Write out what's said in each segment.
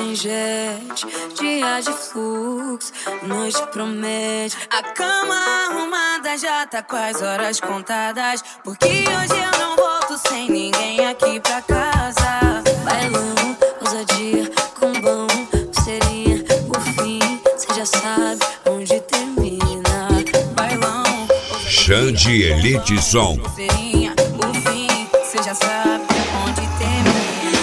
manjete, dia de fluxo, noite promete. A cama arrumada já tá com as horas contadas, porque hoje eu não volto sem ninguém aqui pra casa. Bailão, ousadia, combão, seria o fim, cê já sabe onde termina. Bailão, Xande Elite Som. seria o fim, cê já sabe onde termina.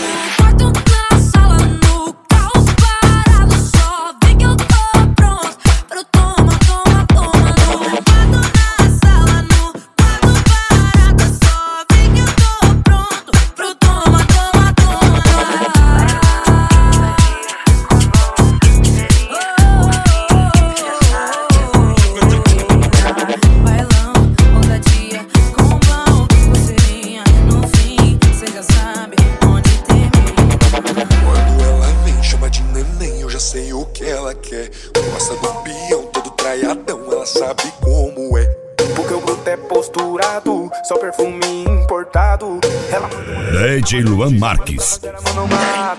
Gosta do peão, todo traiadão, ela sabe como é. Porque o bruto é posturado, só perfume importado. Ela DJ Luan Marques. Então vai,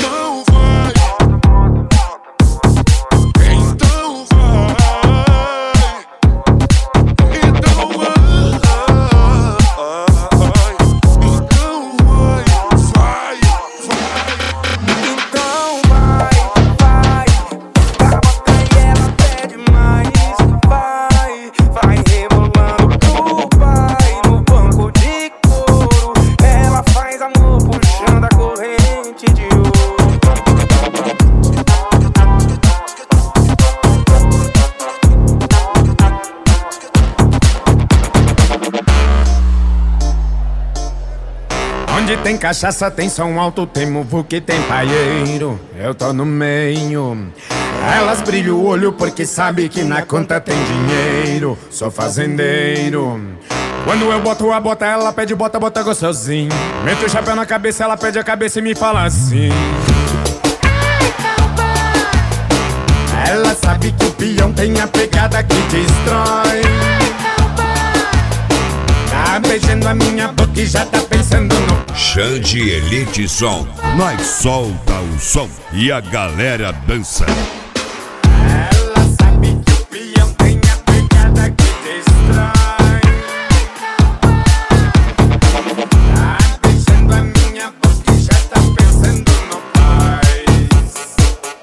onde tem cachaça, tem som alto, tem muvuca, tem paieiro. Eu tô no meio. Elas brilham o olho porque sabe que na conta tem dinheiro. Sou fazendeiro. Quando eu boto a bota, ela pede bota, bota gostosinho. Meto o chapéu na cabeça, ela pede a cabeça e me fala assim. Ela sabe que o peão tem a pegada que destrói. Tá beijando a minha boca e já tá pensando no Xande Elite Som. Nós solta o som e a galera dança. Ela sabe que o peão tem a pegada que destrói. Tá beijando a minha boca e já tá pensando no paz.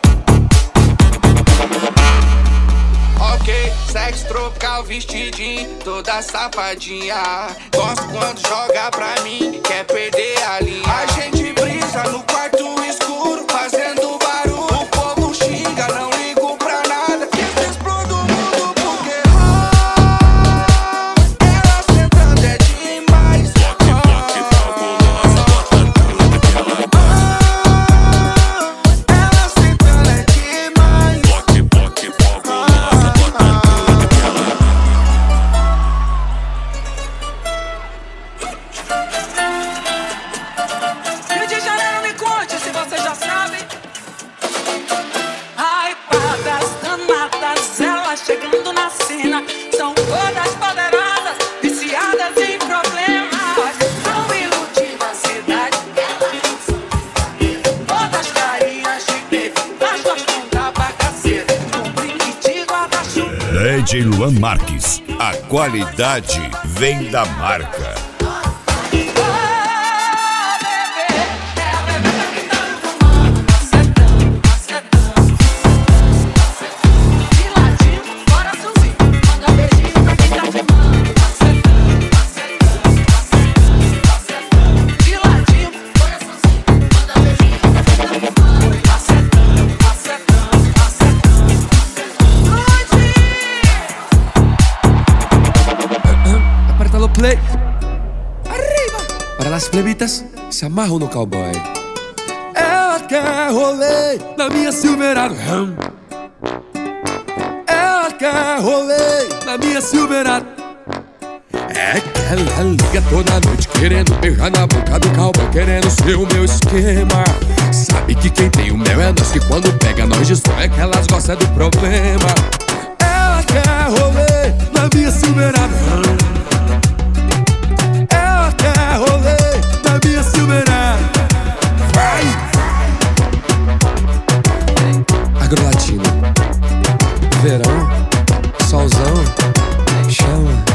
Ok, sexo tropical, vestidinho, toda safadinha. Gosto quando joga pra mim, quer perder a linha. A gente brisa no quarto escuro, fazendo barulho. O povo xinga, não ligo pra nada. Que se exploda o mundo porque ela sentando é demais. Ela sentando é demais. Rio de Janeiro, me conte se você já sabe. Hypadas, danadas, elas chegando na cena. São todas poderosas, viciadas em problemas. Não iludindo a cidade, elas são todas carinhas de bebê, mas gostam da bagaceira. Um brinque de guarda-chuva. DJ Luan Marques. A qualidade vem da marca. Aperta o play. Arriba. Para las plebitas, se amarram no cowboy. Ela quer rolê na minha Silverado. Ela quer rolê na minha Silverado. É que ela liga toda noite querendo beijar na boca do cowboy, querendo ser o meu esquema. Sabe que quem tem o mel é nós, que quando pega nós destrói, é que elas gostam do problema. Ela quer rolê na minha Silverado. Ela quer rolê na minha Silverado. Vai! Latina. Verão, solzão, chama.